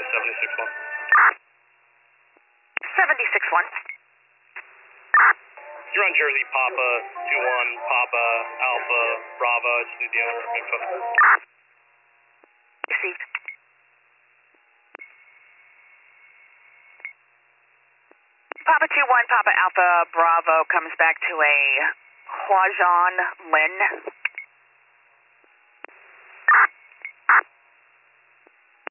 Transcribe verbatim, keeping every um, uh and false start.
seventy-six one. seventy-six one. You're on Jersey Papa two one Papa Alpha Bravo. I just need the owner info. Received. Papa two one Papa Alpha Bravo comes back to a Huajan Lin.